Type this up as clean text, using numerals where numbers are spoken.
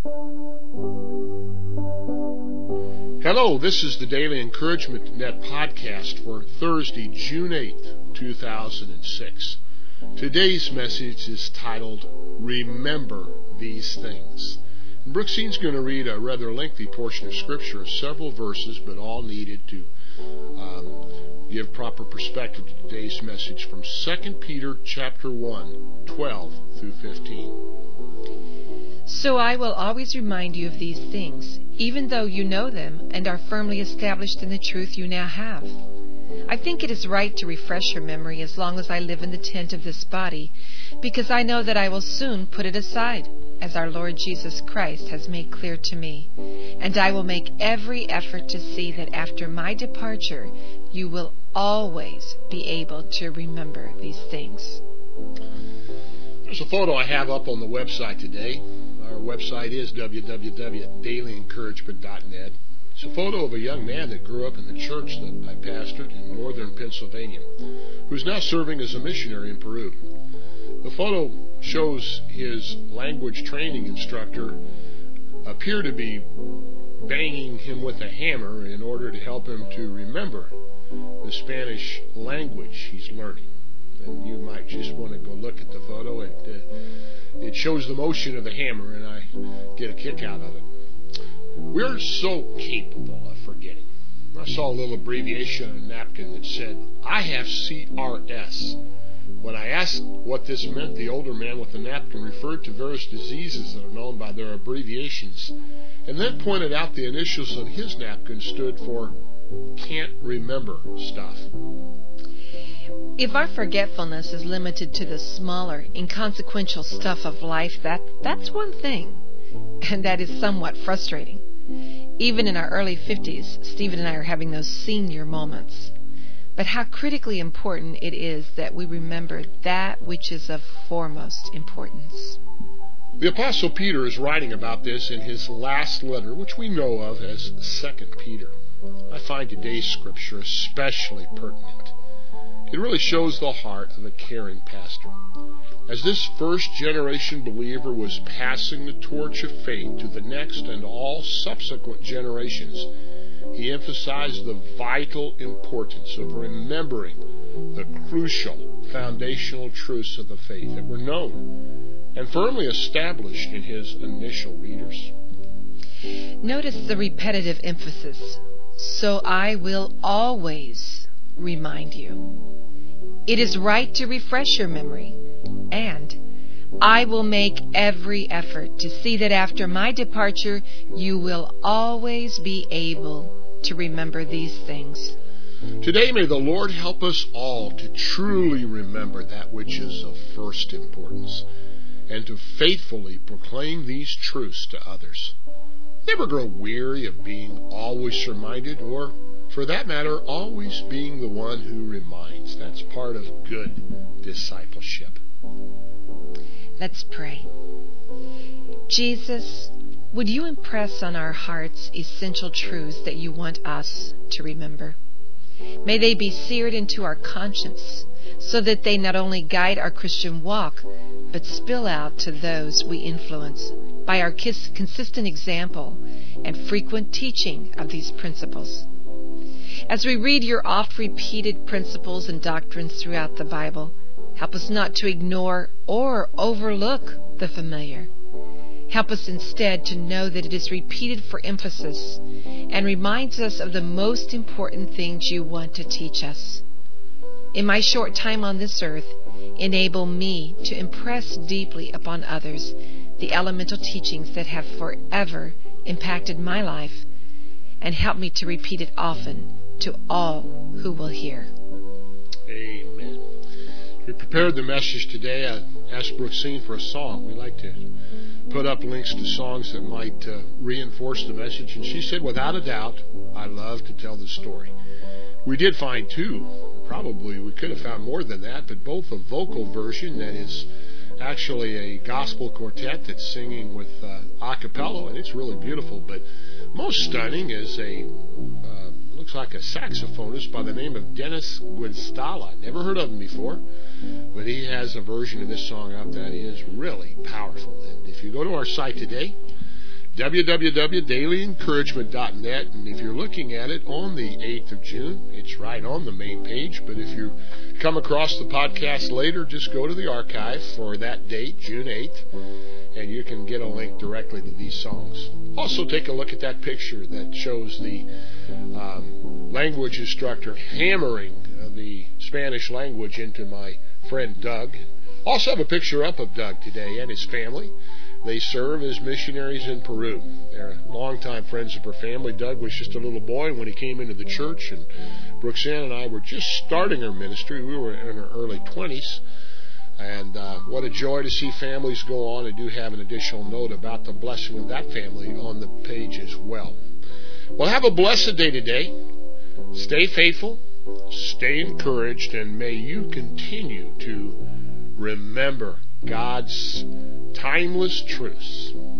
Hello, this is the Daily Encouragement Net podcast for Thursday, June 8th, 2006. Today's message is titled, Remember These Things. And Brooksine's going to read a rather lengthy portion of Scripture, several verses, but all needed to give proper perspective to today's message from 2 Peter chapter 1, 12 through 15. So I will always remind you of these things, even though you know them and are firmly established in the truth you now have. I think it is right to refresh your memory as long as I live in the tent of this body, because I know that I will soon put it aside, as our Lord Jesus Christ has made clear to me. And I will make every effort to see that after my departure, you will always be able to remember these things. There's a photo I have up on the website today. Our website is www.dailyencouragement.net. It's a photo of a young man that grew up in the church that I pastored in northern Pennsylvania, who's now serving as a missionary in Peru. The photo shows his language training instructor appear to be banging him with a hammer in order to help him to remember the Spanish language he's learning. And you might just want to go look at the photo. It shows the motion of the hammer, and I get a kick out of it. We're so capable of forgetting. I saw a little abbreviation on a napkin that said, I have CRS. When I asked what this meant, the older man with the napkin referred to various diseases that are known by their abbreviations, and then pointed out the initials on his napkin stood for can't remember stuff. If our forgetfulness is limited to the smaller, inconsequential stuff of life, that's one thing, and that is somewhat frustrating. Even in our early 50s, Stephen and I are having those senior moments. But how critically important it is that we remember that which is of foremost importance. The Apostle Peter is writing about this in his last letter, which we know of as 2 Peter. I find today's scripture especially pertinent. It really shows the heart of a caring pastor. As this first-generation believer was passing the torch of faith to the next and all subsequent generations, he emphasized the vital importance of remembering the crucial foundational truths of the faith that were known and firmly established in his initial readers. Notice the repetitive emphasis. So I will always remind you. It is right to refresh your memory, and I will make every effort to see that after my departure, you will always be able to remember these things. Today, may the Lord help us all to truly remember that which is of first importance, and to faithfully proclaim these truths to others. Never grow weary of being always reminded, or, for that matter, always being the one who reminds. That's part of good discipleship. Let's pray. Jesus, would you impress on our hearts essential truths that you want us to remember? May they be seared into our conscience so that they not only guide our Christian walk, but spill out to those we influence by our consistent example and frequent teaching of these principles. As we read your oft-repeated principles and doctrines throughout the Bible, help us not to ignore or overlook the familiar. Help us instead to know that it is repeated for emphasis and reminds us of the most important things you want to teach us. In my short time on this earth, enable me to impress deeply upon others the elemental teachings that have forever impacted my life, and help me to repeat it often to all who will hear. Amen. We prepared the message today. I asked Brooksine for a song. We like to put up links to songs that might reinforce the message, and she said, without a doubt, I love to tell the story. We did find two. Probably we could have found more than that, but both a vocal version that is actually a gospel quartet that's singing with a cappella, and it's really beautiful. But most stunning is a looks like a saxophonist by the name of Dennis Guastalla. Never heard of him before, but he has a version of this song up that is really powerful. And if you go to our site today, www.dailyencouragement.net, and if you're looking at it on the 8th of June, it's right on the main page, but if you come across the podcast later, just go to the archive for that date, June 8th, and you can get a link directly to these songs. Also take a look at that picture that shows the language instructor hammering the Spanish language into my friend Doug. Also have a picture up of Doug today and his family. They serve as missionaries in Peru. They're longtime friends of her family. Doug was just a little boy when he came into the church, and Roxanne and I were just starting our ministry. We were in our early 20s, and what a joy to see families go on. I do have an additional note about the blessing of that family on the page as well. Well, have a blessed day today. Stay faithful, stay encouraged, and may you continue to remember God's timeless truths.